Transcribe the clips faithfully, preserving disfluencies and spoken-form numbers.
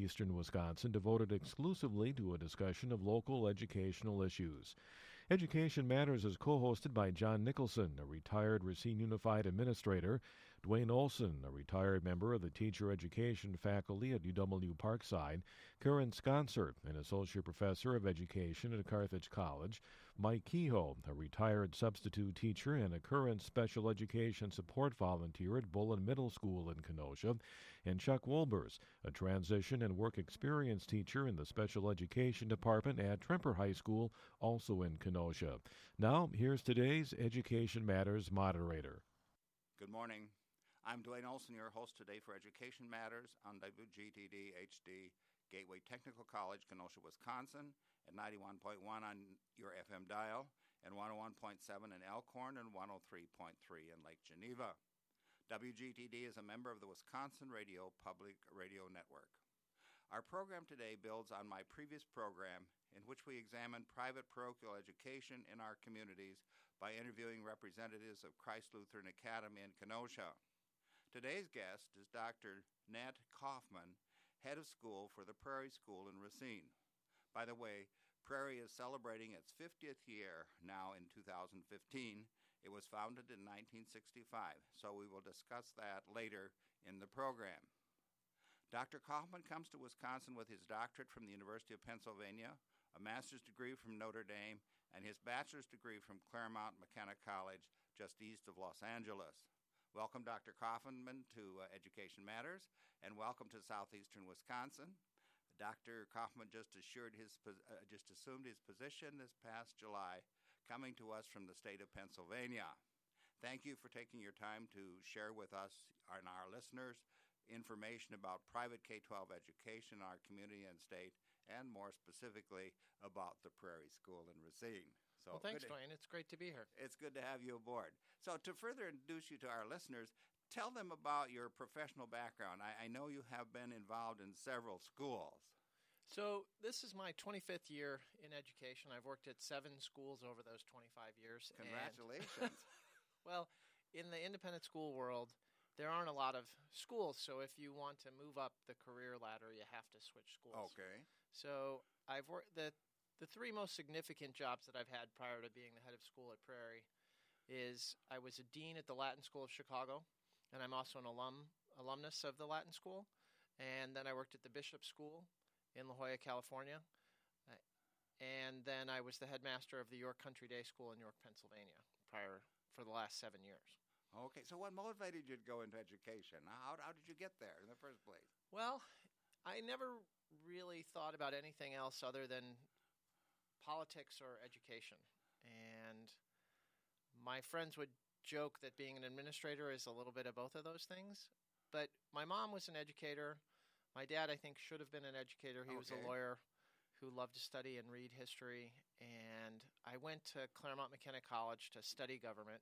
southeastern Wisconsin devoted exclusively to a discussion of local educational issues. Education Matters is co-hosted by John Nicholson, a retired Racine Unified administrator, Dwayne Olson, a retired member of the teacher education faculty at U W Parkside, Karen Sconser, an associate professor of education at Carthage College, Mike Kehoe, a retired substitute teacher and a current special education support volunteer at Bullen Middle School in Kenosha, and Chuck Wolbers, a transition and work experience teacher in the special education department at Tremper High School, also in Kenosha. Now, here's today's Education Matters moderator. Good morning. I'm Dwayne Olson, your host today for Education Matters on W G T D H D, Gateway Technical College, Kenosha, Wisconsin, at ninety-one point one on your F M dial, and one oh one point seven in Elkhorn, and one oh three point three in Lake Geneva. W G T D is a member of the Wisconsin Radio Public Radio Network. Our program today builds on my previous program in which we examined private parochial education in our communities by interviewing representatives of Christ Lutheran Academy in Kenosha. Today's guest is Doctor Nat Kaufman, head of school for the Prairie School in Racine. By the way, Prairie is celebrating its fiftieth year now in two thousand fifteen. It was founded in nineteen sixty-five, so we will discuss that later in the program. Doctor Kaufman comes to Wisconsin with his doctorate from the University of Pennsylvania, a master's degree from Notre Dame, and his bachelor's degree from Claremont McKenna College, just east of Los Angeles. Welcome, Doctor Kaufman, to uh, Education Matters, and welcome to southeastern Wisconsin. Doctor Kaufman just assured his uh, just assumed his position this past July, coming to us from the state of Pennsylvania. Thank you for taking your time to share with us and our listeners information about private K twelve education in our community and state, and more specifically about the Prairie School in Racine. So well, thanks, to, Dwayne. It's great to be here. It's good to have you aboard. So to further introduce you to our listeners, tell them about your professional background. I, I know you have been involved in several schools. So this is my twenty-fifth year in education. I've worked at seven schools over those twenty-five years. Congratulations. And, well, in the independent school world, there aren't a lot of schools, so if you want to move up the career ladder, you have to switch schools. Okay. So I've worked the the three most significant jobs that I've had prior to being the head of school at Prairie is I was a dean at the Latin School of Chicago, and I'm also an alum alumnus of the Latin School, and then I worked at the Bishop School in La Jolla, California, uh, and then I was the headmaster of the York Country Day School in York, Pennsylvania, prior for the last seven years. Okay, so what motivated you to go into education? How, how did you get there in the first place? Well, I never really thought about anything else other than politics or education. And my friends would joke that being an administrator is a little bit of both of those things. But my mom was an educator. My dad, I think, should have been an educator. He okay. was a lawyer who loved to study and read history. And I went to Claremont McKenna College to study government.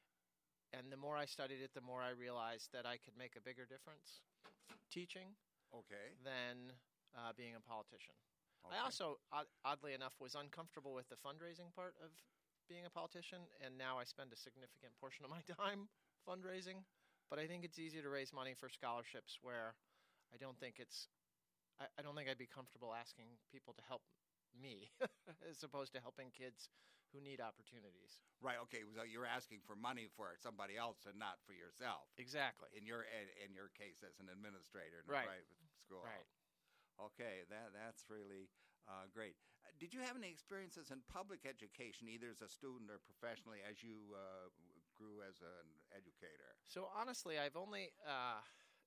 And the more I studied it, the more I realized that I could make a bigger difference teaching okay. than uh, being a politician. Okay. I also, odd, oddly enough, was uncomfortable with the fundraising part of being a politician, and now I spend a significant portion of my time fundraising. But I think it's easy to raise money for scholarships where I don't think it's I, I don't think I'd be comfortable asking people to help me as opposed to helping kids who need opportunities. Right. Okay. So you're asking for money for somebody else and not for yourself. Exactly. In your in your case as an administrator in a right. private school. Right. Okay. That that's really uh, great. Did you have any experiences in public education, either as a student or professionally, as you uh, grew as an educator? So honestly, I've only. Uh,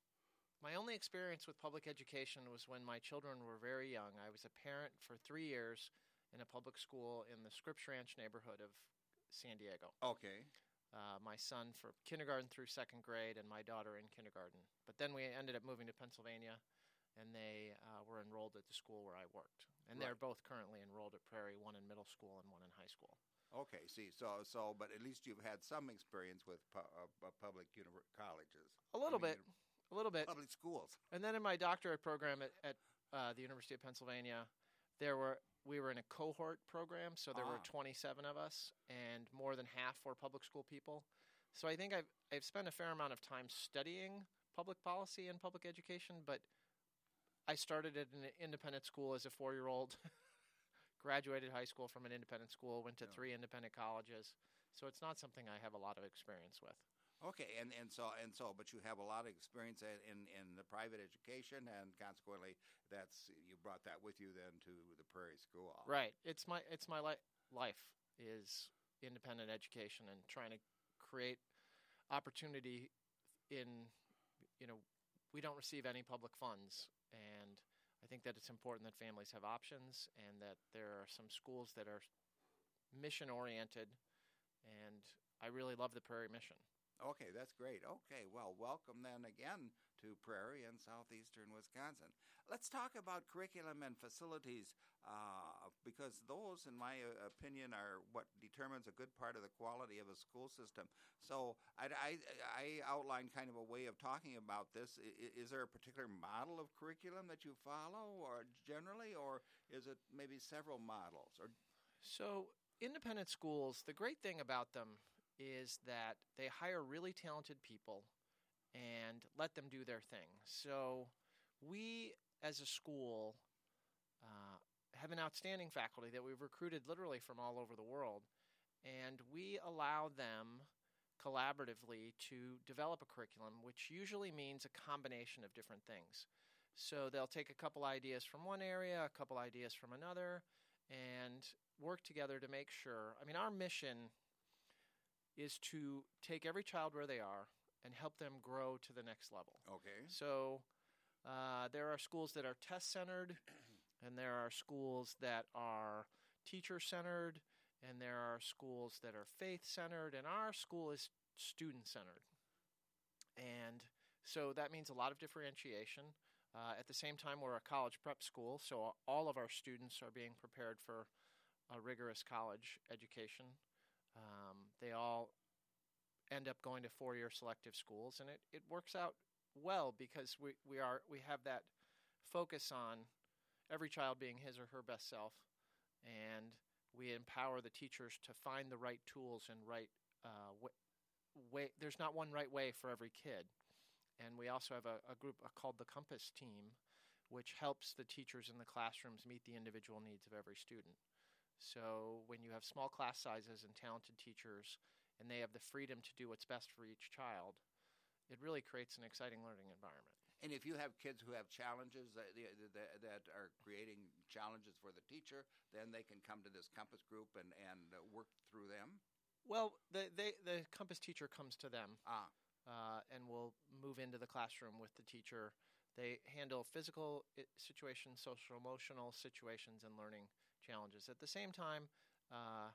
My only experience with public education was when my children were very young. I was a parent for three years in a public school in the Scripps Ranch neighborhood of San Diego. Okay. Uh, my son for kindergarten through second grade and my daughter in kindergarten. But then we ended up moving to Pennsylvania, and they uh, were enrolled at the school where I worked. And right. they're both currently enrolled at Prairie, one in middle school and one in high school. Okay, see, so, so but at least you've had some experience with pu- uh, public univer- colleges. A little I mean, bit. A little bit. Public schools. And then in my doctorate program at, at uh, the University of Pennsylvania, there were we were in a cohort program, so there ah. were twenty-seven of us, and more than half were public school people. So I think I've I've spent a fair amount of time studying public policy and public education, but I started at an independent school as a four-year-old, graduated high school from an independent school, went to Yeah. three independent colleges. So it's not something I have a lot of experience with. Okay, and, and so and so, but you have a lot of experience in, in, in the private education, and consequently, that's you brought that with you then to the Prairie School. Right. It's my it's my li- life is independent education and trying to create opportunity in, you know, we don't receive any public funds, and I think that it's important that families have options and that there are some schools that are mission oriented, and I really love the Prairie mission. Okay, that's great. Okay, well, welcome then again to Prairie and southeastern Wisconsin. Let's talk about curriculum and facilities uh, because those, in my uh, opinion, are what determines a good part of the quality of a school system. So I, I, I outlined kind of a way of talking about this. I, is there a particular model of curriculum that you follow, or generally, or is it maybe several models? Or So independent schools, the great thing about them is that they hire really talented people and let them do their thing. So we, as a school, uh, have an outstanding faculty that we've recruited literally from all over the world, and we allow them collaboratively to develop a curriculum, which usually means a combination of different things. So they'll take a couple ideas from one area, a couple ideas from another, and work together to make sure. I mean, our mission is to take every child where they are and help them grow to the next level. okay, So uh, there are schools that are test-centered, and there are schools that are teacher-centered, and there are schools that are faith-centered, and our school is student-centered. And so that means a lot of differentiation. Uh, at the same time, we're a college prep school, so all of our students are being prepared for a rigorous college education. Um, they all end up going to four-year selective schools, and it, it works out well because we, we are we have that focus on every child being his or her best self, and we empower the teachers to find the right tools and right uh, way, way. There's not one right way for every kid, and we also have a, a group uh, called the Compass Team, which helps the teachers in the classrooms meet the individual needs of every student. So when you have small class sizes and talented teachers, and they have the freedom to do what's best for each child, it really creates an exciting learning environment. and if you have kids who have challenges that, that, that are creating challenges for the teacher, then they can come to this Compass group and, and uh, work through them? Well, the, they, the Compass teacher comes to them Ah, uh, and will move into the classroom with the teacher. They handle physical situations, social emotional situations, and learning challenges. At the same time, uh,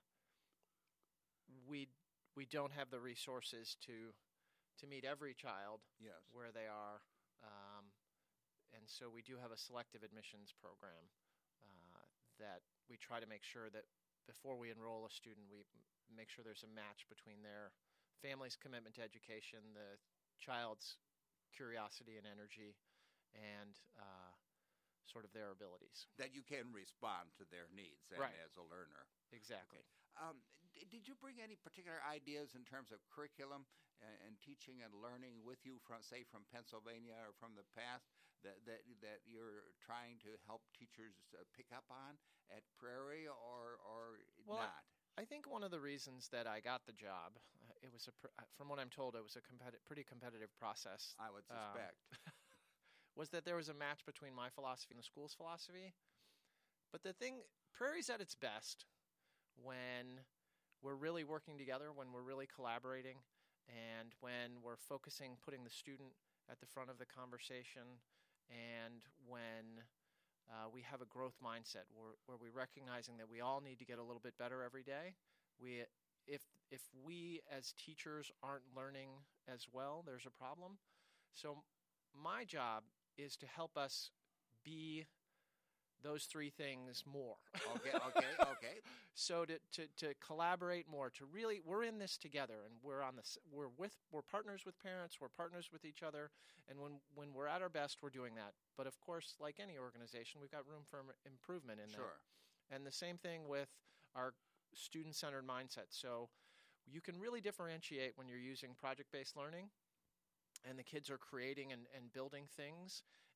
we we don't have the resources to to meet every child yes. where they are, um, and so we do have a selective admissions program uh, that we try to make sure that before we enroll a student, we make sure there's a match between their family's commitment to education, the child's curiosity and energy, and uh, sort of their abilities. That you can respond to their needs and, Right. as a learner. Exactly. Um, d- did you bring any particular ideas in terms of curriculum and, and teaching and learning with you from, say, from Pennsylvania or from the past that that, that you're trying to help teachers uh, pick up on at Prairie or or Well, not? I think one of the reasons that I got the job, uh, it was a, pr- uh, from what I'm told, it was a competi- pretty competitive process. I would um, suspect. was that there was a match between my philosophy and the school's philosophy. But the thing, Prairie's at its best when we're really working together, when we're really collaborating, and when we're focusing, putting the student at the front of the conversation, and when uh, we have a growth mindset where, where we're recognizing that we all need to get a little bit better every day. We, if if we as teachers aren't learning as well, there's a problem. So my job is to help us be those three things more. Okay, okay, okay. So to, to, to collaborate more, to really, we're in this together, and we're on this. We're with, we're partners with parents. We're partners with each other, and when when we're at our best, we're doing that. But of course, like any organization, we've got room for improvement in Sure. that. And the same thing with our student-centered mindset. So you can really differentiate when you're using project-based learning, and the kids are creating and, and building things,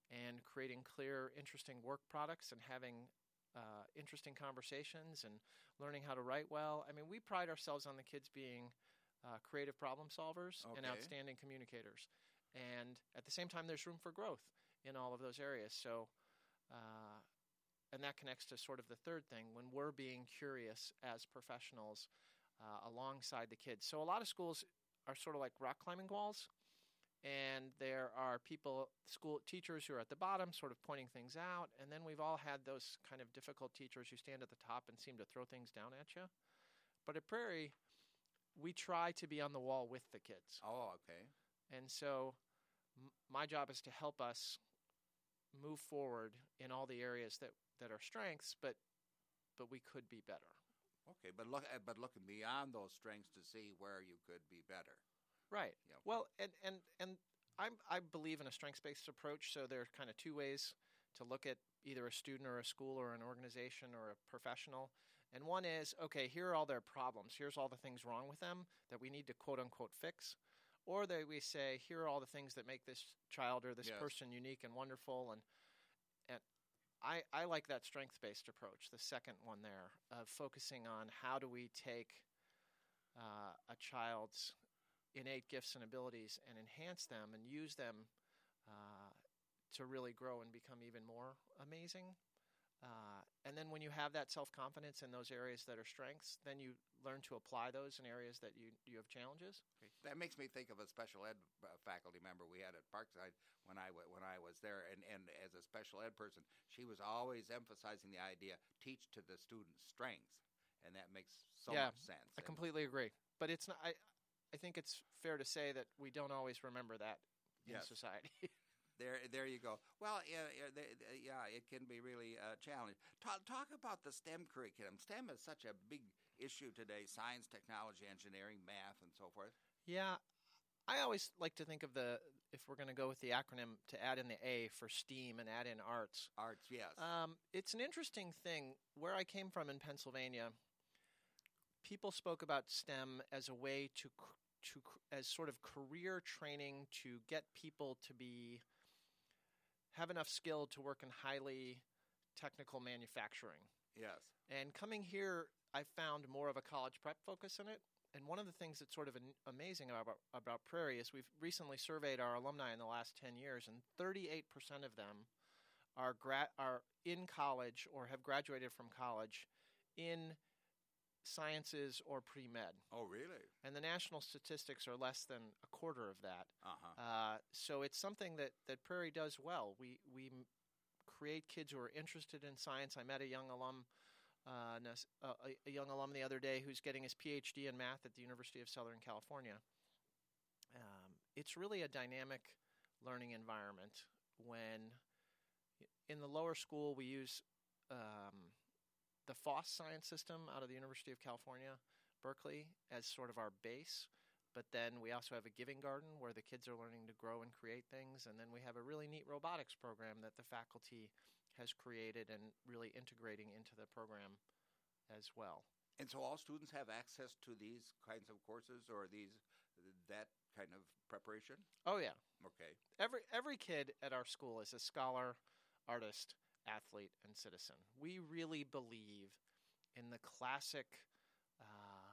and creating clear, interesting work products and having uh, interesting conversations and learning how to write well. I mean, we pride ourselves on the kids being uh, creative problem solvers and Okay. outstanding communicators. And at the same time, there's room for growth in all of those areas. So, uh, and that connects to sort of the third thing, when we're being curious as professionals uh, alongside the kids. So a lot of schools are sort of like rock climbing walls, and there are people, school teachers who are at the bottom sort of pointing things out, and then we've all had those kind of difficult teachers who stand at the top and seem to throw things down at you. But at Prairie, we try to be on the wall with the kids. Oh, okay. And so m- my job is to help us move forward in all the areas that, that are strengths, but but we could be better. Okay, but look, uh, but looking beyond those strengths to see where you could be better. Right. Yeah. Well, and and and I'm, I believe in a strengths-based approach. So there are kind of two ways to look at either a student or a school or an organization or a professional. And one is, okay, here are all their problems. Here's all the things wrong with them that we need to quote unquote fix. Or they, we say, here are all the things that make this child or this Yes. person unique and wonderful. And and I, I like that strengths-based approach, the second one there, of focusing on how do we take uh, a child's innate gifts and abilities and enhance them and use them uh, to really grow and become even more amazing. Uh, and then when you have that self-confidence in those areas that are strengths, then you learn to apply those in areas that you, you have challenges. Okay. That makes me think of a special ed uh, faculty member we had at Parkside when I, w- when I was there. And, and as a special ed person, she was always emphasizing the idea, teach to the student's strengths. And that makes so Yeah, much sense. I And- completely agree. But it's not. I, I think it's fair to say that we don't always remember that in Yes. society. There, there you go. Well, yeah, yeah, they- they- yeah, it can be really a challenge. Talk, talk about the STEM curriculum. STEM is such a big issue today: science, technology, engineering, math, and so forth. Yeah, I always like to think of the, if we're going to go with the acronym, to add in the A for STEAM and add in arts. Arts, yes. Um, it's an interesting thing. Where I came from in Pennsylvania, people spoke about STEM as a way to c- to c- as sort of career training to get people to be have enough skill to work in highly technical manufacturing. yes. And coming here, I found more of a college prep focus in it. And one of the things that's sort of an, amazing about, about Prairie is we've recently surveyed our alumni in the last ten years, and thirty-eight percent of them are gra- are in college or have graduated from college in sciences or pre-med. Oh, really? And the national statistics are less than a quarter of that. Uh-huh. Uh, so it's something that, that Prairie does well. We we m- create kids who are interested in science. I met a young alum, uh, nes- uh, a, a young alum the other day who's getting his P H D in math at the University of Southern California. Um, it's really a dynamic learning environment. When in the lower school we use um, the FOSS science system out of the University of California, Berkeley, as sort of our base. But then we also have a giving garden where the kids are learning to grow and create things. And then we have a really neat robotics program that the faculty has created and really integrating into the program as well. And so all students have access to these kinds of courses or these that kind of preparation? Oh, yeah. Okay. Every, every kid at our school is a scholar, artist, athlete, and citizen. We really believe in the classic uh,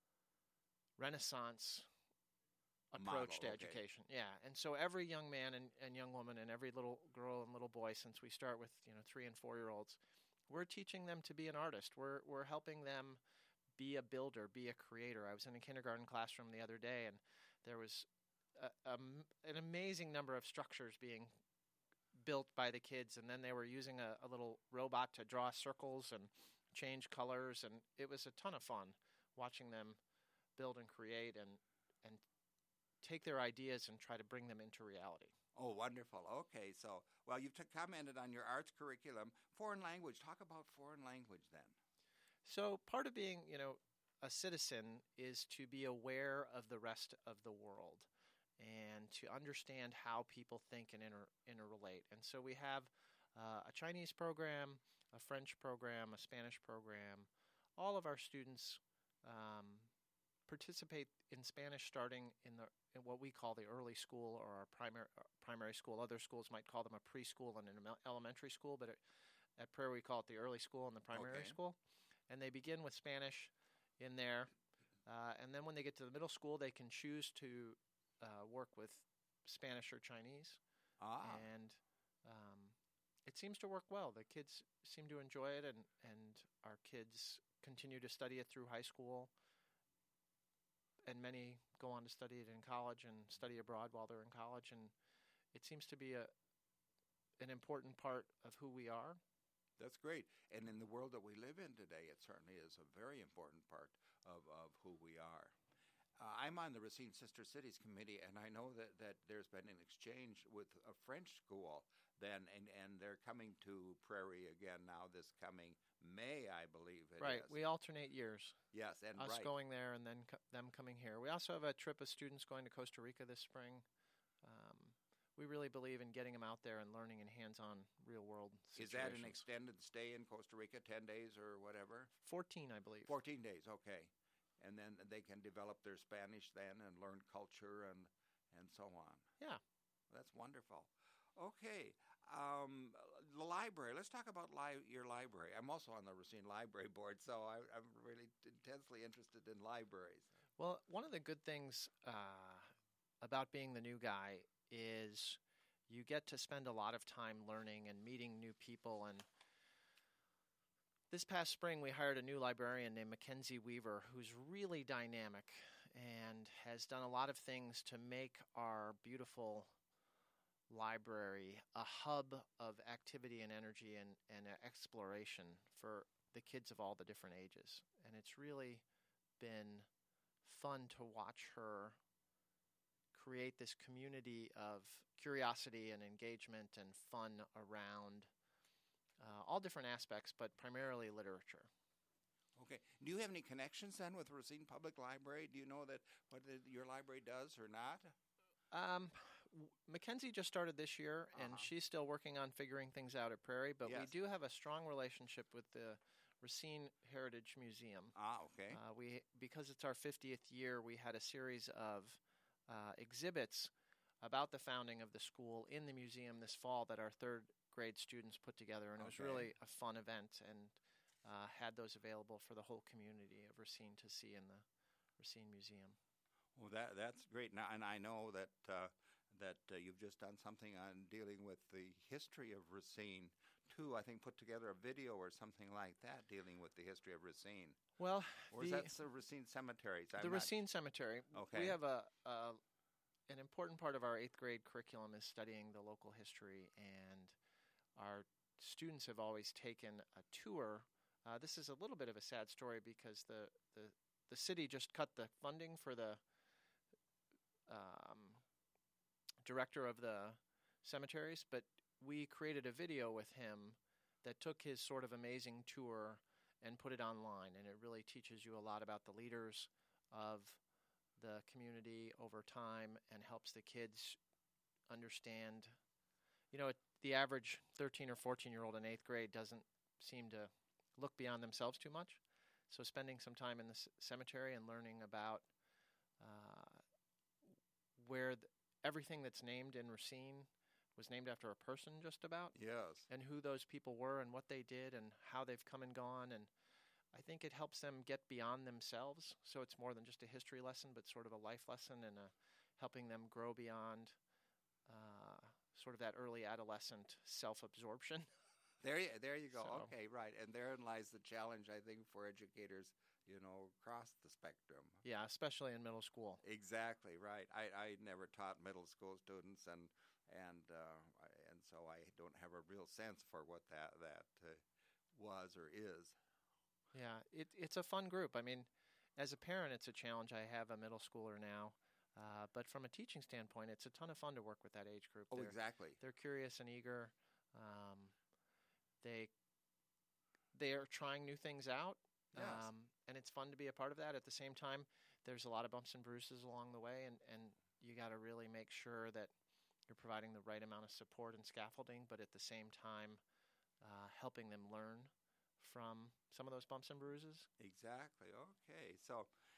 Renaissance approach Model, to okay. education. Yeah, and so every young man and, and young woman and every little girl and little boy, since we start with you know three and four year olds, we're teaching them to be an artist. We're we're helping them be a builder, be a creator. I was in a kindergarten classroom the other day, and there was a, a, an amazing number of structures being built by the kids, and then they were using a, a little robot to draw circles and change colors, and it was a ton of fun watching them build and create and and take their ideas and try to bring them into reality. Oh, wonderful. Okay, so, well, you've t- commented on your arts curriculum. Foreign language. Talk about foreign language then. So part of being, you know, a citizen is to be aware of the rest of the world and to understand how people think and inter- interrelate. And so we have uh, a Chinese program, a French program, a Spanish program. All of our students um, participate in Spanish starting in the in what we call the early school or our primary uh, primary school. Other schools might call them a preschool and an ele- elementary school, but it, at Prairie we call it the early school and the primary Okay. school. And they begin with Spanish in there, uh, and then when they get to the middle school, they can choose to uh, work with Spanish or Chinese. Ah, And um, it seems to work well. The kids seem to enjoy it, and, and our kids continue to study it through high school, and many go on to study it in college and study abroad while they're in college, and it seems to be a an important part of who we are. that's great. And in the world that we live in today, it certainly is a very important part of, of who we are. Uh, I'm on the Racine Sister Cities Committee, and I know that, that there's been an exchange with a French school then, and, and they're coming to Prairie again now this coming May, I believe it Right. is. We alternate years. Yes, and Us right. going there and then co- them coming here. We also have a trip of students going to Costa Rica this spring. Um, we really believe in getting them out there and learning in hands-on, real-world Is situations. that an extended stay in Costa Rica, ten days or whatever? fourteen, I believe. fourteen days, okay. And then they can develop their Spanish then and learn culture and, and so on. Yeah. That's wonderful. Okay. Um, the library. Let's talk about li- your library. I'm also on the Racine Library Board, so I, I'm really intensely interested in libraries. Well, one of the good things uh, about being the new guy is you get to spend a lot of time learning and meeting new people. And this past spring, we hired a new librarian named Mackenzie Weaver, who's really dynamic and has done a lot of things to make our beautiful library a hub of activity and energy and, and exploration for the kids of all the different ages. And it's really been fun to watch her create this community of curiosity and engagement and fun around uh, all different aspects, but primarily literature. Okay. Do you have any connections then with Racine Public Library? Do you know that what the, your library does or not? Um, w- Mackenzie just started this year, and Uh-huh. she's still working on figuring things out at Prairie, but we Yes. do have a strong relationship with the Racine Heritage Museum. Ah, okay. Uh, we because it's our fiftieth year, we had a series of uh, exhibits about the founding of the school in the museum this fall that our third grade students put together, and it was Okay. really a fun event, and uh, had those available for the whole community of Racine to see in the Racine Museum. Well, that that's great. Now, and I know that uh, that uh, you've just done something on dealing with the history of Racine too. I think put together a video or something like that dealing with the history of Racine. Well, Or is the, that the Racine Cemeteries? I'm the not- Racine Cemetery. Okay. We have a, a an important part of our eighth grade curriculum is studying the local history, and our students have always taken a tour. Uh, this is a little bit of a sad story because the, the, the city just cut the funding for the um, director of the cemeteries, but we created a video with him that took his sort of amazing tour and put it online, and it really teaches you a lot about the leaders of the community over time and helps the kids understand. You know, it, the average thirteen or fourteen year old in eighth grade doesn't seem to look beyond themselves too much. So spending some time in the c- cemetery and learning about uh, where th- everything that's named in Racine was named after a person just about, Yes. and who those people were and what they did and how they've come and gone. And I think it helps them get beyond themselves. So it's more than just a history lesson, but sort of a life lesson and a, helping them grow beyond uh, sort of that early adolescent self-absorption. There you, there you go. So- Okay, right. And therein lies the challenge, I think, for educators, you know, across the spectrum. Yeah, especially in middle school. Exactly right. I, I never taught middle school students, and and uh, I- and so I don't have a real sense for what that that uh, was or is. Yeah, it, it's a fun group. I mean, as a parent, it's a challenge. I have a middle schooler now. Uh, but from a teaching standpoint, it's a ton of fun to work with that age group. Oh, They're- exactly. They're curious and eager. Um, they they are trying new things out, Yes. um, and it's fun to be a part of that. At the same time, there's a lot of bumps and bruises along the way, and, and you got to really make sure that you're providing the right amount of support and scaffolding, but at the same time, uh, helping them learn from some of those bumps and bruises. Exactly. Okay. So,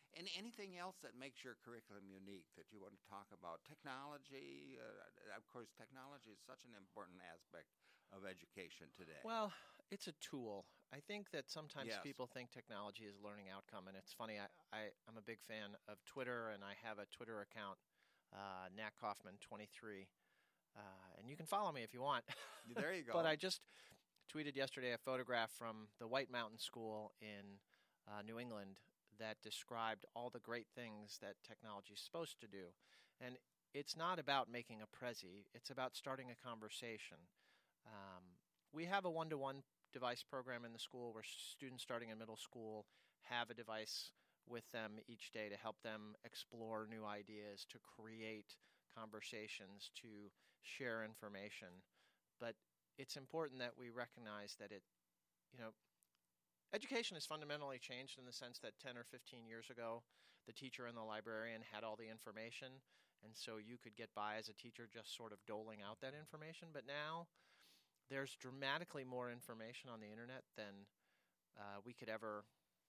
And anything else that makes your curriculum unique that you want to talk about? Technology, uh, of course, technology is such an important aspect of education today. Well, it's a tool. I think that sometimes Yes. people think technology is learning outcome, and it's funny. I, I, I'm a big fan of Twitter, and I have a Twitter account, uh, Nat Kaufman twenty-three, uh, and you can follow me if you want. There you go. But I just tweeted yesterday a photograph from the White Mountain School in uh, New England that described all the great things that technology is supposed to do. And it's not about making a Prezi. It's about starting a conversation. Um, we have a one-to-one device program in the school where students starting in middle school have a device with them each day to help them explore new ideas, to create conversations, to share information. But it's important that we recognize that it, you know, education has fundamentally changed in the sense that ten or fifteen years ago, the teacher and the librarian had all the information, and so you could get by as a teacher just sort of doling out that information. But now there's dramatically more information on the internet than uh, we could ever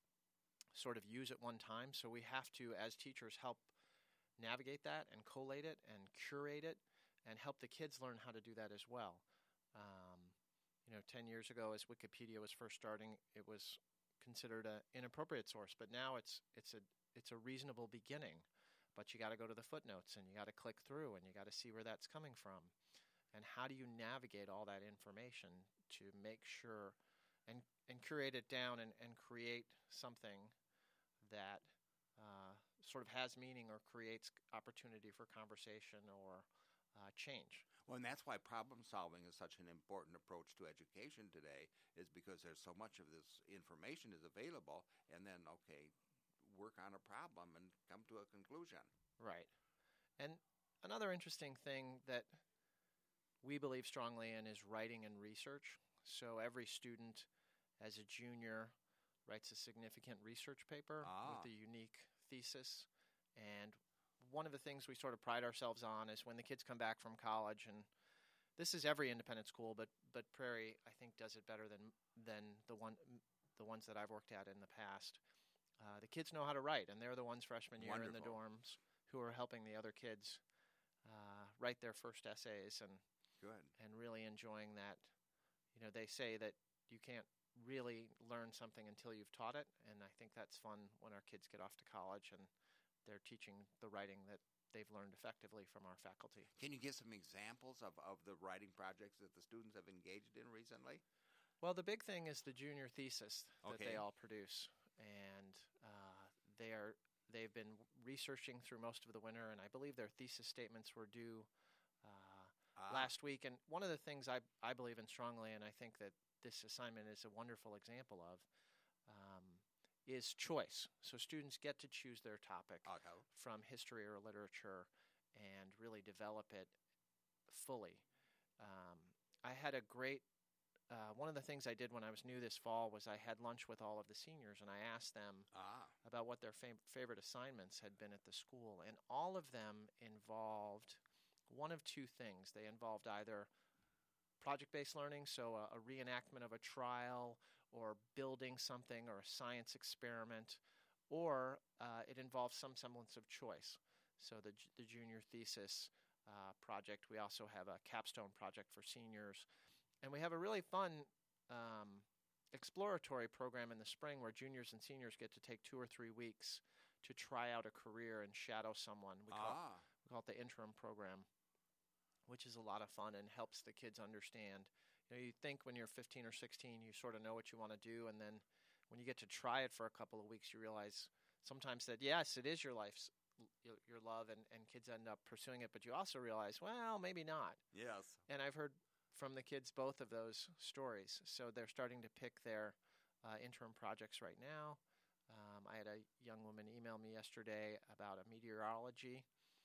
sort of use at one time. So we have to, as teachers, help navigate that and collate it and curate it and help the kids learn how to do that as well. Um, You know, ten years ago, as Wikipedia was first starting, it was considered an inappropriate source. But now it's it's a it's a reasonable beginning. But you got to go to the footnotes and you got to click through and you got to see where that's coming from. And how do you navigate all that information to make sure and and curate it down and, and create something that uh, sort of has meaning or creates opportunity for conversation or uh, change. Well, and that's why problem solving is such an important approach to education today, is because there's so much of this information is available, and then, okay, work on a problem and come to a conclusion. Right. And another interesting thing that we believe strongly in is writing and research. So every student, as a junior, writes a significant research paper Ah. with a unique thesis. And one of the things we sort of pride ourselves on is when the kids come back from college, and this is every independent school, but but Prairie, I think, does it better than than the one the ones that I've worked at in the past. Uh, the kids know how to write, and they're the ones freshman year in the Wonderful. dorms who are helping the other kids uh, write their first essays and Good. and really enjoying that. You know, they say that you can't really learn something until you've taught it, and I think that's fun when our kids get off to college and they're teaching the writing that they've learned effectively from our faculty. Can you give some examples of, of the writing projects that the students have engaged in recently? Well, the big thing is the junior thesis that Okay. they all produce, and uh, they are they've been researching through most of the winter, and I believe their thesis statements were due uh, Ah. last week. And one of the things I I believe in strongly, and I think that this assignment is a wonderful example of, um, is choice. So students get to choose their topic Okay. from history or literature and really develop it fully. Um, I had a great, uh, one of the things I did when I was new this fall was I had lunch with all of the seniors, and I asked them Ah. about what their fam- favorite assignments had been at the school. And all of them involved one of two things. They involved either project-based learning, so a, a reenactment of a trial or building something or a science experiment, or uh, it involves some semblance of choice. So the, j- the junior thesis uh, project, we also have a capstone project for seniors. And we have a really fun um, exploratory program in the spring where juniors and seniors get to take two or three weeks to try out a career and shadow someone. We call, Ah. we call it the interim program, which is a lot of fun and helps the kids understand. You know, you think when you're fifteen or sixteen, you sort of know what you want to do, and then when you get to try it for a couple of weeks, you realize sometimes that, yes, it is your life's your, your love, and, and kids end up pursuing it, but you also realize, well, maybe not. Yes. And I've heard from the kids both of those stories. So they're starting to pick their uh, interim projects right now. Um, I had a young woman email me yesterday about a meteorology.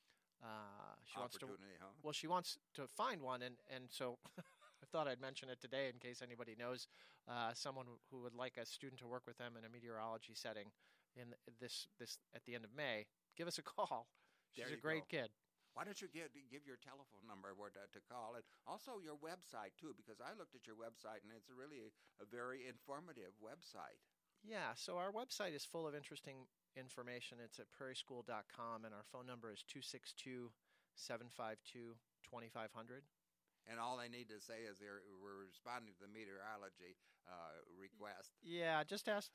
Uh, she wants to Opportunity, huh? well, she wants to find one, and, and so I thought I'd mention it today in case anybody knows uh, someone who would like a student to work with them in a meteorology setting in this this at the end of May. Give us a call. She's There a you great go. kid. Why don't you give, give your telephone number where to, to call, and also your website, too, because I looked at your website, and it's really a, a very informative website. Yeah, so our website is full of interesting information. It's at prairie school dot com, and our phone number is two six two, seven five two, two five zero zero. And all they need to say is they're, we're responding to the meteorology uh, request. Yeah, just ask.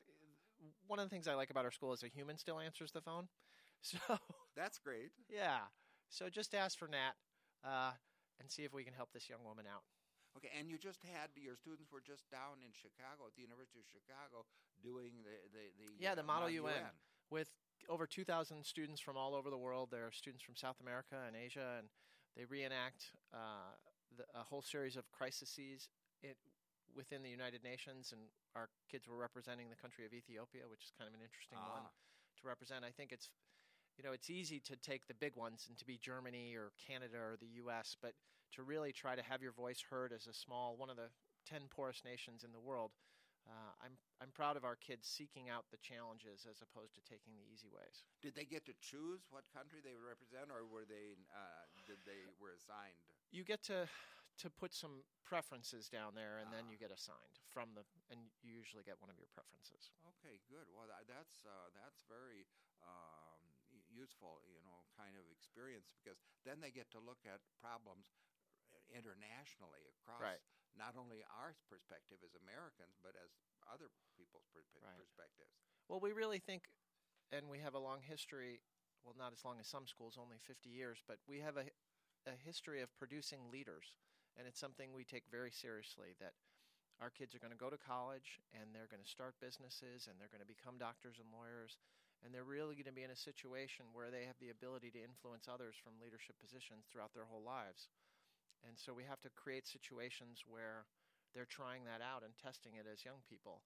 One of the things I like about our school is a human still answers the phone. So that's great. Yeah, so just ask for Nat uh, and see if we can help this young woman out. Okay, and you just had, your students were just down in Chicago, at the University of Chicago, doing the... the, the yeah, the uh, Model U N, U N with over two thousand students from all over the world. There are students from South America and Asia, and they reenact uh, the, a whole series of crises it, within the United Nations, and our kids were representing the country of Ethiopia, which is kind of an interesting ah. one to represent. I think it's, you know, it's easy to take the big ones and to be Germany or Canada or the U S, but to really try to have your voice heard as a small, one of the ten poorest nations in the world, uh, I'm I'm proud of our kids seeking out the challenges as opposed to taking the easy ways. Did they get to choose what country they would represent, or were they uh, did they were assigned? You get to to put some preferences down there, and ah. then you get assigned from the, and you usually get one of your preferences. Okay, good. Well, that's uh, that's very um, useful, you know, kind of experience, because then they get to look at problems internationally across right. not only our perspective as Americans, but as other people's per- right. perspectives. Well, we really think, and we have a long history, well, not as long as some schools, only fifty years, but we have a, a history of producing leaders, and it's something we take very seriously, that our kids are going to go to college, and they're going to start businesses, and they're going to become doctors and lawyers, and they're really going to be in a situation where they have the ability to influence others from leadership positions throughout their whole lives. And so we have to create situations where they're trying that out and testing it as young people,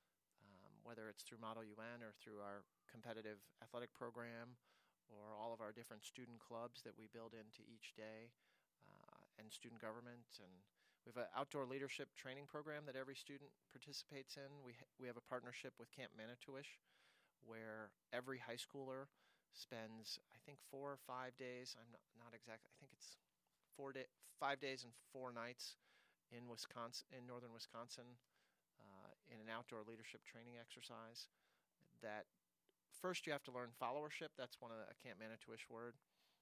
um, whether it's through Model U N or through our competitive athletic program or all of our different student clubs that we build into each day, uh, and student government. And we have an outdoor leadership training program that every student participates in. We, ha- we have a partnership with Camp Manitowish, where every high schooler spends, I think, four or five days. I'm not, not exactly, I think it's four day, five days and four nights in Wisconsin, in northern Wisconsin, uh, in an outdoor leadership training exercise. That first you have to learn followership. That's one of the, a Camp Manitowish word.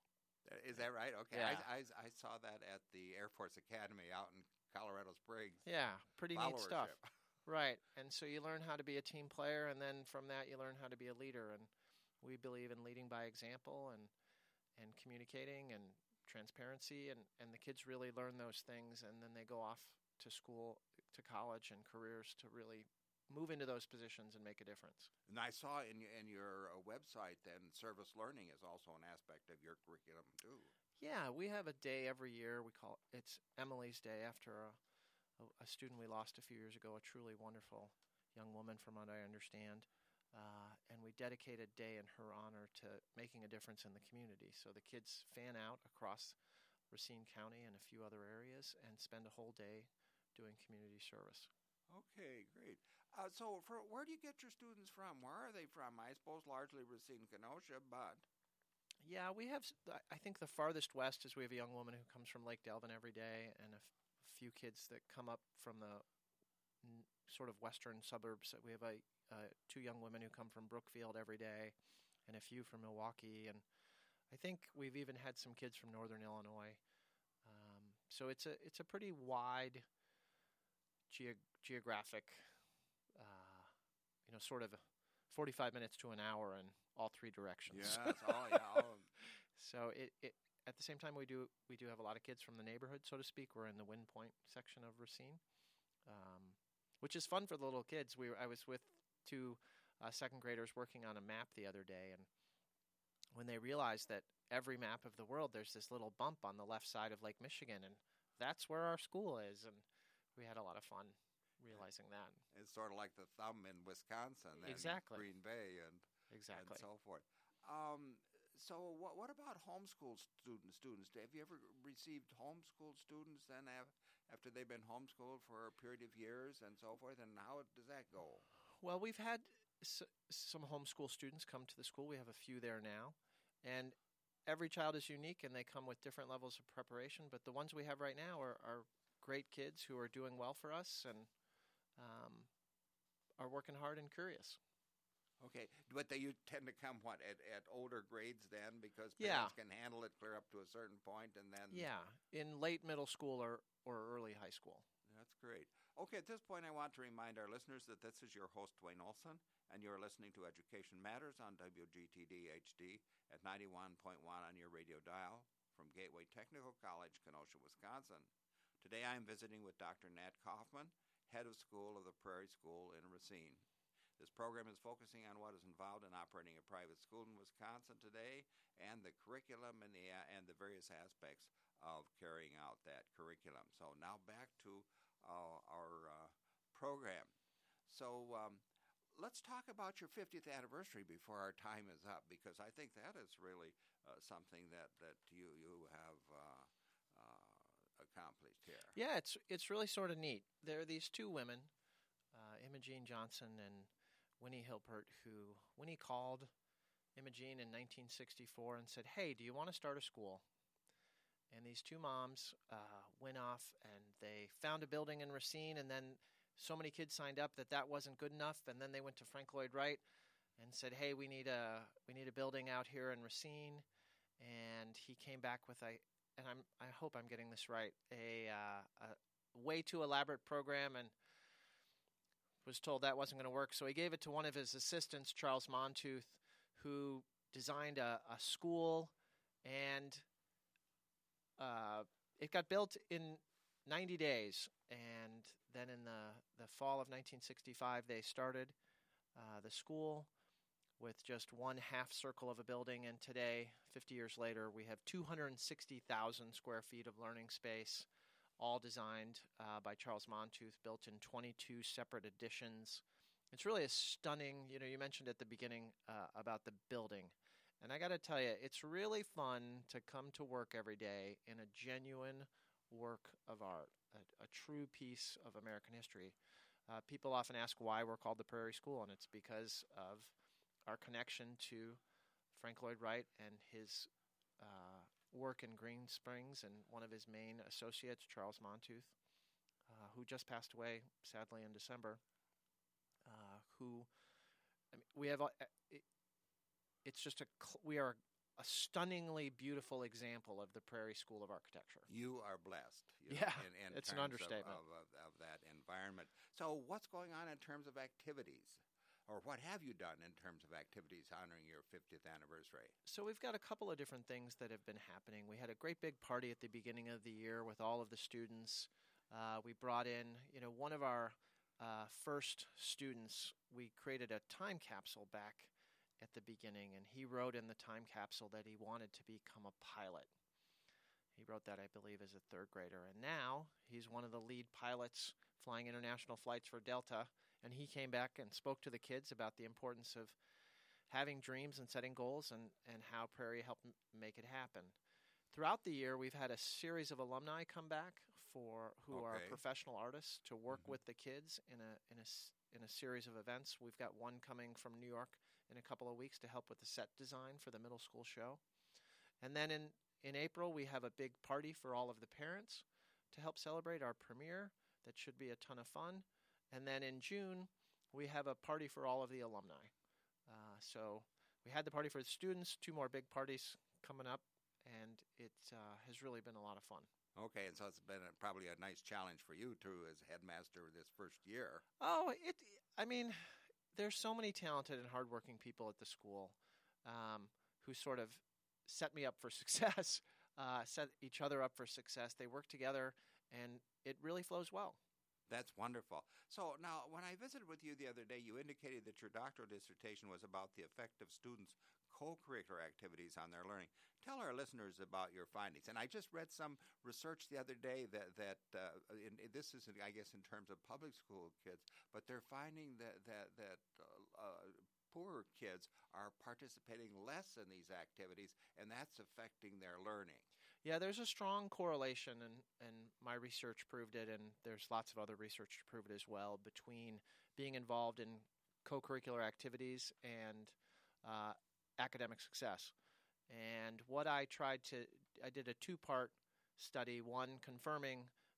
Is that right? Okay, yeah. I, I, I saw that at the Air Force Academy out in Colorado Springs. Yeah, pretty neat stuff. Followership. Right, and so you learn how to be a team player, and then from that you learn how to be a leader. And we believe in leading by example and and communicating and transparency, and, and the kids really learn those things, and then they go off to school, to college, and careers to really move into those positions and make a difference. And I saw in, in your uh, website then service learning is also an aspect of your curriculum too. Yeah, we have a day every year. We call it, it's Emily's Day, after a, a, a student we lost a few years ago, a truly wonderful young woman from what I understand. Uh, and we dedicate a day in her honor to making a difference in the community. So the kids fan out across Racine County and a few other areas and spend a whole day doing community service. Okay, great. Uh, so for, where do you get your students from? Where are they from? I suppose largely Racine, Kenosha, but... Yeah, we have, I think the farthest west is we have a young woman who comes from Lake Delvin every day, and a, f- a few kids that come up from the n- sort of western suburbs. We have a Uh, two young women who come from Brookfield every day, and a few from Milwaukee, and I think we've even had some kids from northern Illinois. Um, so it's a it's a pretty wide ge- geographic, uh, you know, sort of forty-five minutes to an hour in all three directions. Yes, oh yeah. All So it, it at the same time we do we do have a lot of kids from the neighborhood, so to speak. We're in the Wind Point section of Racine, um, which is fun for the little kids. We I was with two uh, second graders working on a map the other day, and when they realized that every map of the world there's this little bump on the left side of Lake Michigan, and that's where our school is, and we had a lot of fun realizing that. It's sort of like the thumb in Wisconsin and Exactly. Green Bay and, Exactly. and so forth. Um, so what what about homeschool student, students? Have you ever received homeschool students then have, after they've been homeschooled for a period of years and so forth, and how does that go? Well, we've had s- some homeschool students come to the school. We have a few there now. And every child is unique, and they come with different levels of preparation. But the ones we have right now are, are great kids who are doing well for us and um, are working hard and curious. Okay, but they, you tend to come, what, at, at older grades then, because Yeah. parents can handle it clear up to a certain point, and then... Yeah, in late middle school or, or early high school. That's great. Okay, at this point, I want to remind our listeners that this is your host, Dwayne Olson, and you're listening to Education Matters on W G T D H D at ninety-one point one on your radio dial from Gateway Technical College, Kenosha, Wisconsin. Today, I am visiting with Doctor Nat Kaufman, head of school of the Prairie School in Racine. This program is focusing on what is involved in operating a private school in Wisconsin today, and the curriculum and the and the various aspects of carrying out that curriculum. So now back to uh, our uh, program. So um, let's talk about your fiftieth anniversary before our time is up, because I think that is really uh, something that, that you you have uh, uh, accomplished here. Yeah, it's it's really sort of neat. There are these two women, uh, Imogene Johnson and Winnie Hilpert, who Winnie called Imogene in nineteen sixty-four and said, "Hey, do you want to start a school?" And these two moms uh, went off and they found a building in Racine, and then so many kids signed up that that wasn't good enough. And then they went to Frank Lloyd Wright and said, "Hey, we need a we need a building out here in Racine." And he came back with a and I'm I hope I'm getting this right a, uh, a way too elaborate program, and was told that wasn't going to work. So he gave it to one of his assistants, Charles Montooth, who designed a, a school, and uh, it got built in ninety days. And then in the, the fall of nineteen sixty-five, they started uh, the school with just one half circle of a building. And today, fifty years later, we have two hundred sixty thousand square feet of learning space, all designed uh, by Charles Montooth, built in twenty-two separate editions. It's really a stunning, you know, you mentioned at the beginning uh, about the building. And I got to tell you, it's really fun to come to work every day in a genuine work of art, a, a true piece of American history. Uh, people often ask why we're called the Prairie School, and it's because of our connection to Frank Lloyd Wright and his uh, work in Green Springs, and one of his main associates, Charles Montooth, uh, who just passed away, sadly, in December, uh, who, I mean, we have, a, it, it's just a, we are a stunningly beautiful example of the Prairie School of Architecture. You are blessed. You yeah, know, in, in it's an terms understatement. Of, of, of, of that environment. So what's going on in terms of activities? Or what have you done in terms of activities honoring your fiftieth anniversary? So we've got a couple of different things that have been happening. We had a great big party at the beginning of the year with all of the students. Uh, we brought in, you know, one of our uh, first students. We created a time capsule back at the beginning, and he wrote in the time capsule that he wanted to become a pilot. He wrote that, I believe, as a third grader. And now he's one of the lead pilots flying international flights for Delta. And he came back and spoke to the kids about the importance of having dreams and setting goals, and, and how Prairie helped m- make it happen. Throughout the year, we've had a series of alumni come back for who Okay. are professional artists to work Mhm. with the kids in a in a s- in a series of events. We've got one coming from New York in a couple of weeks to help with the set design for the middle school show. And then in, in April, we have a big party for all of the parents to help celebrate our premiere. That should be a ton of fun. And then in June, we have a party for all of the alumni. Uh, so we had the party for the students, two more big parties coming up, and it uh, has really been a lot of fun. Okay, and so it's been a, probably a nice challenge for you, too, as headmaster this first year. Oh, it. I mean, there's so many talented and hardworking people at the school um, who sort of set me up for success, uh, set each other up for success. They work together, and it really flows well. That's wonderful. So now, when I visited with you the other day, you indicated that your doctoral dissertation was about the effect of students' co-curricular activities on their learning. Tell our listeners about your findings. And I just read some research the other day that, that uh, in, this is, I guess, in terms of public school kids, but they're finding that, that, that uh, uh, poorer kids are participating less in these activities, and that's affecting their learning. Yeah, there's a strong correlation, and, and my research proved it, and there's lots of other research to prove it as well, between being involved in co-curricular activities and uh, academic success. And what I tried to, I did a two-part study, one confirming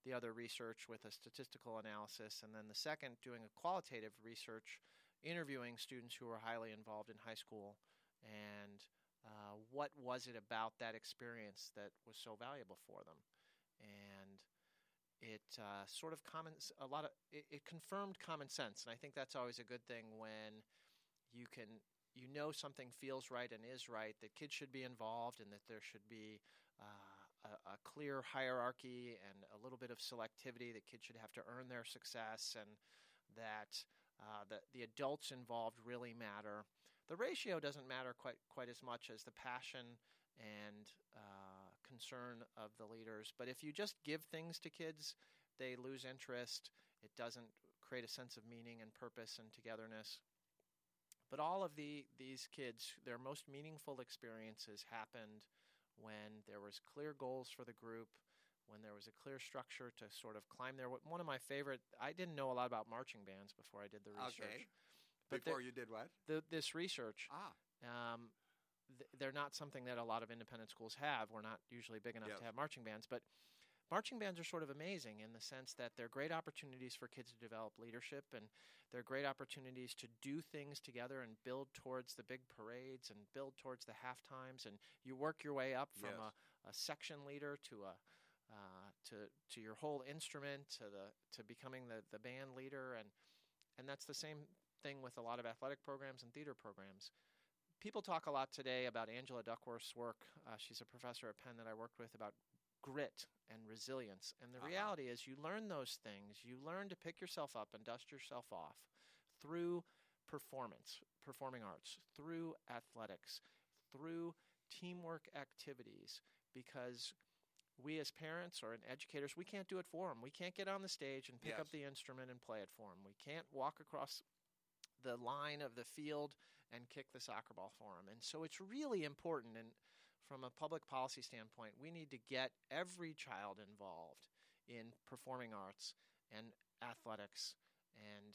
the other research with a statistical analysis, and then the second doing a qualitative research, interviewing students who were highly involved in high school, and uh, what was it about that experience that was so valuable for them. And it uh, sort of common, a lot of, it, it confirmed common sense, and I think that's always a good thing when you can, you know something feels right and is right, that kids should be involved and that there should be uh, a, a clear hierarchy and a little bit of selectivity, that kids should have to earn their success, and that uh, the, the adults involved really matter. The ratio doesn't matter quite quite as much as the passion and uh, concern of the leaders. But if you just give things to kids, they lose interest. It doesn't create a sense of meaning and purpose and togetherness. But all of the these kids, their most meaningful experiences happened when there was clear goals for the group, when there was a clear structure to sort of climb there. One of my favorite, I didn't know a lot about marching bands before I did the research. Okay. But Before you did what? The, this research, Ah. um, th- they're not something that a lot of independent schools have. We're not usually big enough Yes. to have marching bands, but marching bands are sort of amazing in the sense that they're great opportunities for kids to develop leadership, and they're great opportunities to do things together and build towards the big parades and build towards the half times, and you work your way up from Yes. a, a section leader to a uh, to to your whole instrument, to the to becoming the, the band leader, and and that's the same thing with a lot of athletic programs and theater programs. People talk a lot today about Angela Duckworth's work. Uh, she's a professor at Penn that I worked with, about grit and resilience. And the Uh-huh. reality is you learn those things. You learn to pick yourself up and dust yourself off through performance, performing arts, through athletics, through teamwork activities, because we as parents or educators, we can't do it for them. We can't get on the stage and pick Yes. up the instrument and play it for them. We can't walk across the line of the field and kick the soccer ball for them. And so it's really important, and from a public policy standpoint, we need to get every child involved in performing arts and athletics, and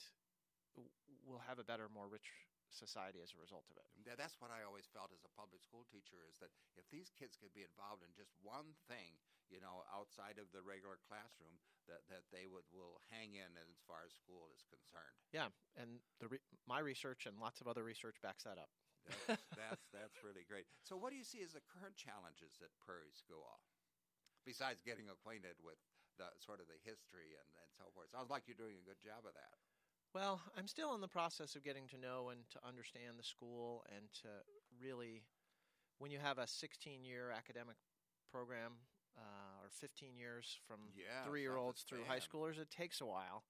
w- we'll have a better, more rich society as a result of it. Yeah, that's what I always felt as a public school teacher, is that if these kids could be involved in just one thing, you know, outside of the regular classroom, that, that they would will hang in as far as school is concerned. Yeah, and the re- my research and lots of other research backs that up. That's, that's that's really great. So what do you see as the current challenges at Prairie School, besides getting acquainted with the sort of the history and, and so forth? Sounds like you're doing a good job of that. Well, I'm still in the process of getting to know and to understand the school, and to really, when you have a sixteen-year academic program uh, or fifteen years from Yes, three-year-olds that's a through high span. schoolers, it takes a while.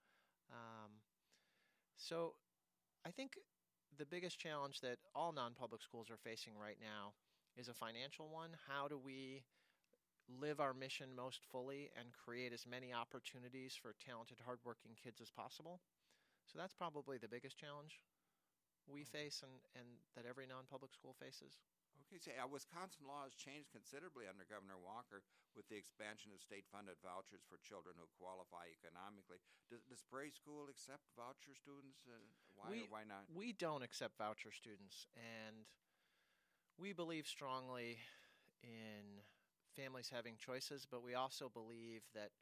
Um, so I think the biggest challenge that all non-public schools are facing right now is a financial one. How do we live our mission most fully and create as many opportunities for talented, hardworking kids as possible? So that's probably the biggest challenge we Okay. face, and, and that every non-public school faces. Okay, so uh, Wisconsin law has changed considerably under Governor Walker with the expansion of state-funded vouchers for children who qualify economically. Does, does Prairie School accept voucher students? Uh, why We- or why not? We don't accept voucher students, and we believe strongly in families having choices, but we also believe that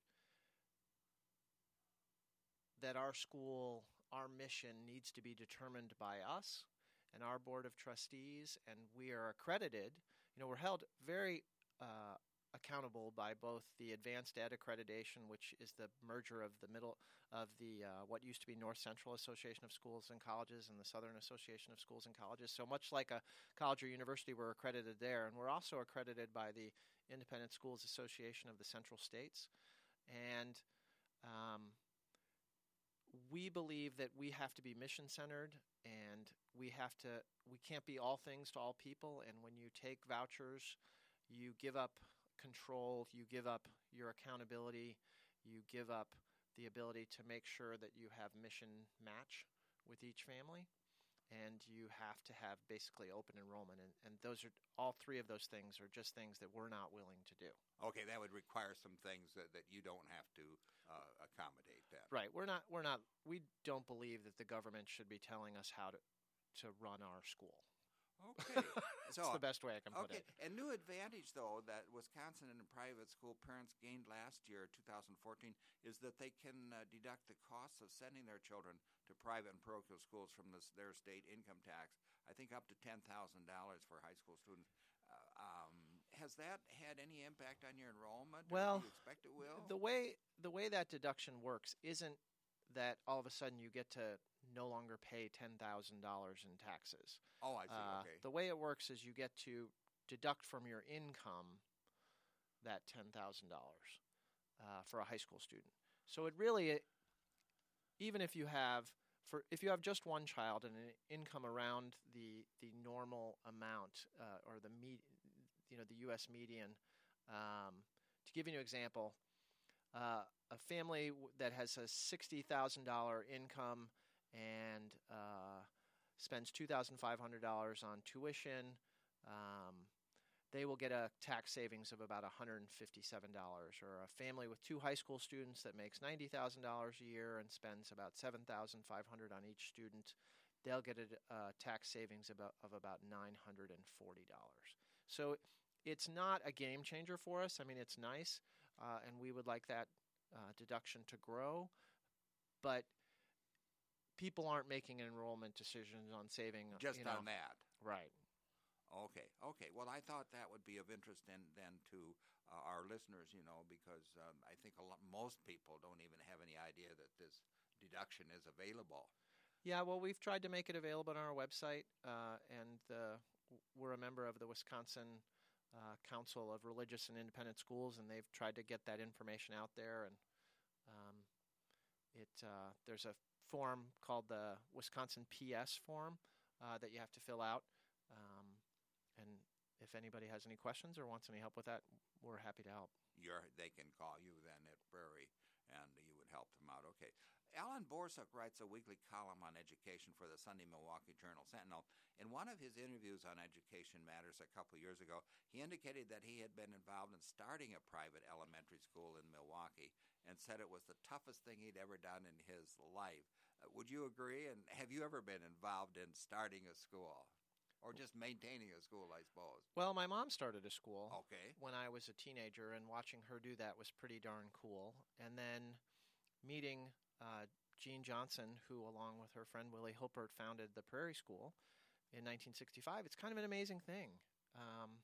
that our school, our mission needs to be determined by us and our board of trustees, and we are accredited. You know, we're held very uh, accountable by both the Advanced Ed Accreditation, which is the merger of the middle of the uh, what used to be North Central Association of Schools and Colleges and the Southern Association of Schools and Colleges. So much like a college or university, we're accredited there, and we're also accredited by the Independent Schools Association of the Central States. And um, we believe that we have to be mission-centered, and we have to we can't be all things to all people. And when you take vouchers, you give up control, you give up your accountability, you give up the ability to make sure that you have mission match with each family, and you have to have basically open enrollment. And, and those are all three of those things are just things that we're not willing to do. Okay, that would require some things that, that you don't have to uh, accommodate that. Right. We're not we're not we don't believe that the government should be telling us how to to run our school. Okay. That's so, the best way I can put okay. it. Okay. A new advantage, though, that Wisconsin and private school parents gained last year, two thousand fourteen, is that they can uh, deduct the costs of sending their children to private and parochial schools from this, their state income tax, I think up to ten thousand dollars for high school students. Uh, um, has that had any impact on your enrollment? Well, or do you expect it will? The way, the way that deduction works isn't that all of a sudden you get to no longer pay ten thousand dollars in taxes. Oh, I see. Uh, okay. The way it works is you get to deduct from your income that ten thousand dollars uh, for a high school student. So it really, even if you have, for if you have just one child and an income around the the normal amount uh, or the med, you know, the U S median, um, to give you an example, uh, a family w- that has a sixty thousand dollars income and uh, spends two thousand five hundred dollars on tuition, um, they will get a tax savings of about one hundred fifty-seven dollars. Or a family with two high school students that makes ninety thousand dollars a year and spends about seven thousand five hundred dollars on each student, they'll get a uh, tax savings about, of about nine hundred forty dollars. So it's not a game changer for us. I mean, it's nice, uh, and we would like that uh, deduction to grow, but people aren't making enrollment decisions on saving. Just you know, on that. Right. Okay, okay. Well, I thought that would be of interest then, then to uh, our listeners, you know, because um, I think a lot, most people don't even have any idea that this deduction is available. Yeah, well, we've tried to make it available on our website, uh, and uh, we're a member of the Wisconsin uh, Council of Religious and Independent Schools, and they've tried to get that information out there. And um, it uh, there's a form called the Wisconsin P S form uh, that you have to fill out. Um, and if anybody has any questions or wants any help with that, we're happy to help. You're, they can call you then at Prairie, and you would help them out. Okay. Alan Borsuk writes a weekly column on education for the Sunday Milwaukee Journal-Sentinel. In one of his interviews on Education Matters a couple of years ago, he indicated that he had been involved in starting a private elementary school in Milwaukee and said it was the toughest thing he'd ever done in his life. Uh, would you agree? And have you ever been involved in starting a school? Or just maintaining a school, I suppose? Well, my mom started a school okay. when I was a teenager, and watching her do that was pretty darn cool. And then meeting uh, Jean Johnson, who, along with her friend Willie Hilpert, founded the Prairie School in nineteen sixty-five, it's kind of an amazing thing. Um,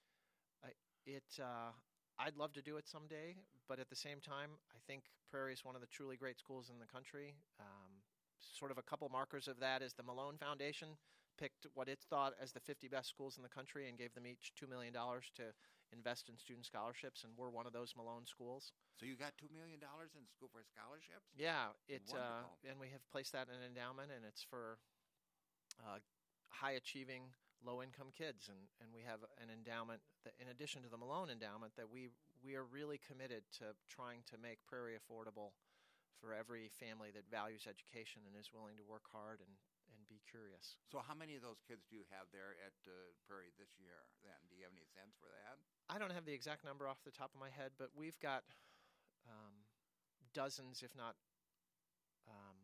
I, it, uh, I'd love to do it someday, but at the same time, I think Prairie is one of the truly great schools in the country. Um, sort of a couple markers of that is the Malone Foundation picked what it thought as the fifty best schools in the country and gave them each two million dollars to invest in student scholarships, and we're one of those Malone schools. So you got two million dollars in school for scholarships? Yeah, it uh, and we have placed that in an endowment, and it's for uh, high-achieving, low-income kids, and, and we have an endowment that, in addition to the Malone endowment, that we we are really committed to trying to make Prairie affordable for every family that values education and is willing to work hard and and be curious. So how many of those kids do you have there at uh, Prairie this year then? Do you have any sense for that? I don't have the exact number off the top of my head, but we've got um, dozens, if not um,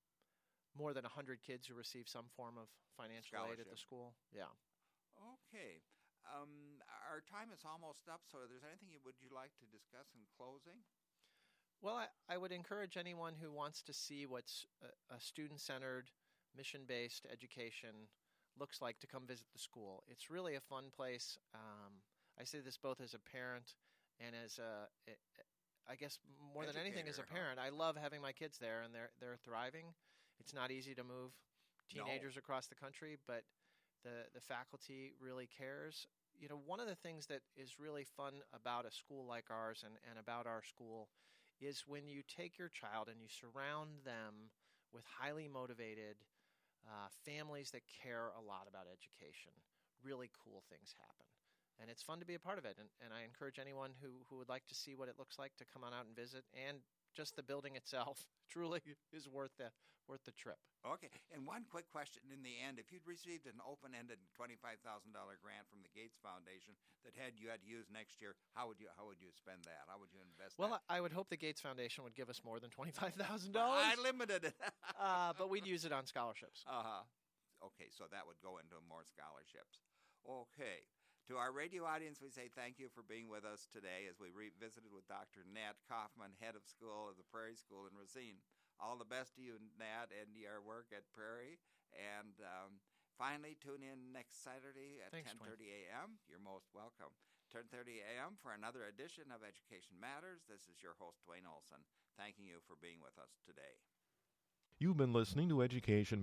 more than one hundred kids who receive some form of financial aid at the school. Yeah. Okay. Um, our time is almost up, so if there's anything you, would you like to discuss in closing? Well, I, I would encourage anyone who wants to see what's a, a student-centered, mission-based education looks like to come visit the school. It's really a fun place. Um, I say this both as a parent and as a, I guess more Educator, than anything as a huh? parent. I love having my kids there, and they're they're thriving. It's not easy to move teenagers No. across the country, but the the faculty really cares. You know, one of the things that is really fun about a school like ours and, and about our school is when you take your child and you surround them with highly motivated Uh, families that care a lot about education, really cool things happen. And it's fun to be a part of it. And, and I encourage anyone who, who would like to see what it looks like to come on out and visit. And just the building itself truly is worth the, worth the trip. Okay. And one quick question in the end. If you'd received an open-ended twenty-five thousand dollars grant from the Gates Foundation that had you had to use next year, how would you how would you spend that? How would you invest well, that? I, I would hope the Gates Foundation would give us more than twenty-five thousand dollars. I limited it. uh, but we'd use it on scholarships. Uh-huh. Okay, so that would go into more scholarships. Okay. To our radio audience, we say thank you for being with us today as we revisited with Doctor Nat Kaufman, head of school of the Prairie School in Racine. All the best to you, Nat, and your work at Prairie. And um, finally, tune in next Saturday at ten thirty a.m. You're most welcome. ten thirty a.m. for another edition of Education Matters. This is your host, Dwayne Olson, thanking you for being with us today. You've been listening to Education